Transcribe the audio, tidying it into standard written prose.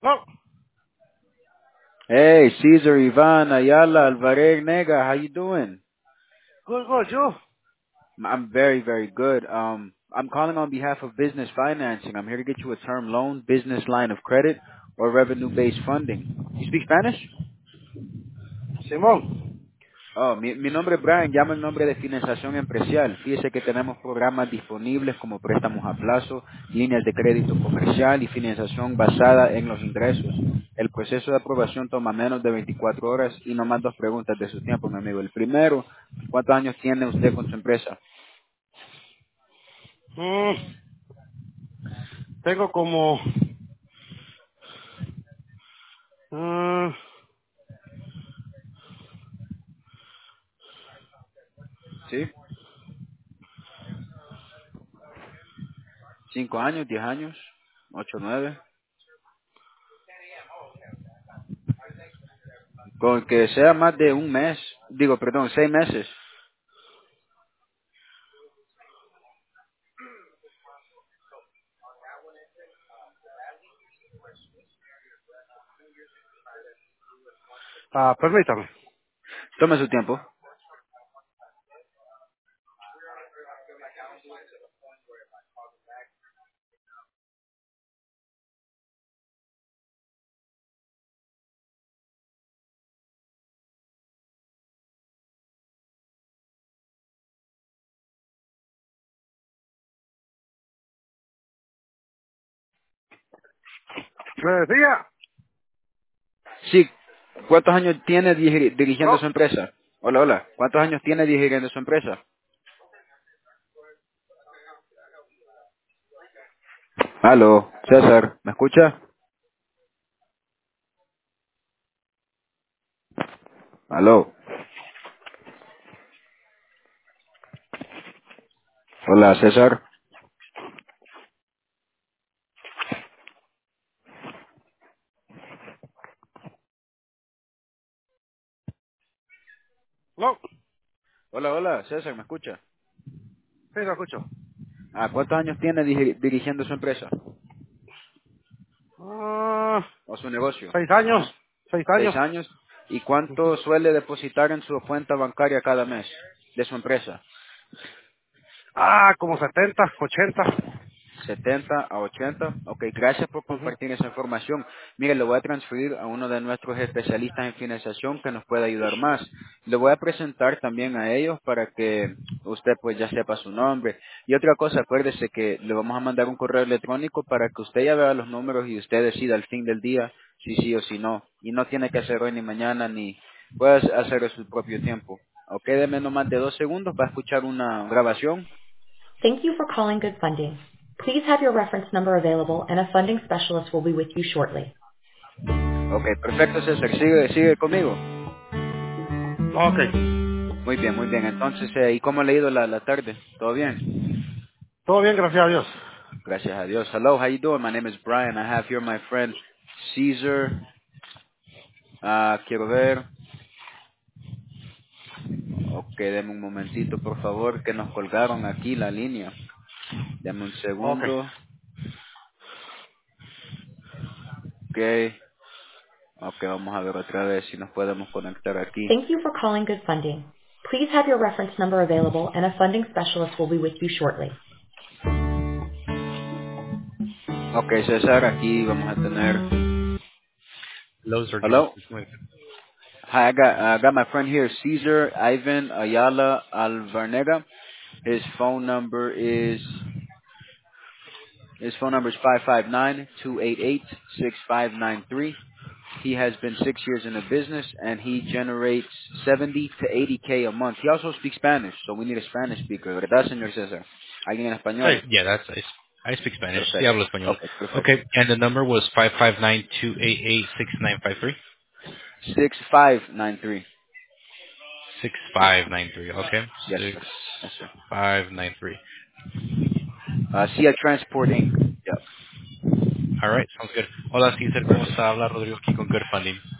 No, Hey, Caesar, Ivan, Ayala, Alvarez, Nega, how you doing? good, good, you. I'm very, very good. I'm calling on behalf of business financing. I'm here to get you a term loan, business line of credit, or revenue-based funding. You speak Spanish? Simón. Oh, mi nombre es Brian, llamo en nombre de Financiación Empresarial. Fíjese que tenemos programas disponibles como préstamos a plazo, líneas de crédito comercial y financiación basada en los ingresos. El proceso de aprobación toma menos de 24 horas y no más dos preguntas de su tiempo, mi amigo. El primero, ¿cuántos años tiene usted con su empresa? Mm, tengo como mm, ¿Sí? ¿5 años, 10 años, 8, 9? Con que sea más de un mes, digo, perdón, 6 meses. permítame. Tome su tiempo. ¿Me decía? Sí, ¿cuántos años tiene dirigiendo No, su empresa? Hola, hola. ¿Cuántos años tiene dirigiendo su empresa? Aló, César, ¿me escucha? Aló. Hola, César. no, Hola, hola, César, ¿me escucha? sí, lo escucho. ¿Cuántos años tiene dirigiendo su empresa? Ah, ¿O su negocio? 6 años, 6 años. 6 años. ¿Y cuánto suele depositar en su cuenta bancaria cada mes de su empresa? Como 70, 80. 70 a 80. Ok, gracias por Ujú. compartir esa información. Mire, le voy a transferir a uno de nuestros especialistas en financiación que nos pueda ayudar más. Le voy a presentar también a ellos para que usted pues ya sepa su nombre. Y otra cosa, acuérdese que le vamos a mandar un correo electrónico para que usted ya vea los números y usted decida al fin del día si sí o si no. Y no tiene que hacer hoy ni mañana ni puede hacer a su propio tiempo. Ok, deme no más de 2 segundos para escuchar una grabación. Thank you for calling Good Funding. Please have your reference number available and a funding specialist will be with you shortly. Ok, perfecto, César. Sigue conmigo. Ok. Muy bien, muy bien. Entonces, ¿y cómo le ha ido la tarde? ¿Todo bien? Todo bien, gracias a Dios. Gracias a Dios. Hello, how you doing? My name is Brian. I have here my friend Caesar. Quiero ver. Ok, deme un momentito, por favor, que nos colgaron aquí la línea. Deme un Ok. segundo. Ok. Ok, vamos a ver otra vez si nos podemos conectar aquí. Thank you for calling Good Funding. Please have your reference number available and a funding specialist will be with you shortly. Ok, César, aquí vamos a tener. Lowe's or Jones. Hello. Hi, I got my friend here, Caesar Ivan Ayala Alvarnega. His phone number is His phone number is 559-288-6593. He has been 6 years in the business, and he generates 70 to 80K a month. He also speaks Spanish, so we need a Spanish speaker. ¿Verdad, señor César? ¿Alguien en español? Hey, yeah, that's nice. I speak Spanish. Sí Perfecto. hablo español. Okay, perfecto. Okay, and the number was 559-288-6953. 6593. 6593. Okay, Yes, sir. Yes, sir. 6593. Cia Transport Inc. Yep. All right, sounds good. Hola, César, ¿cómo Perfect. está? Habla Rodrigo aquí con Good Funding.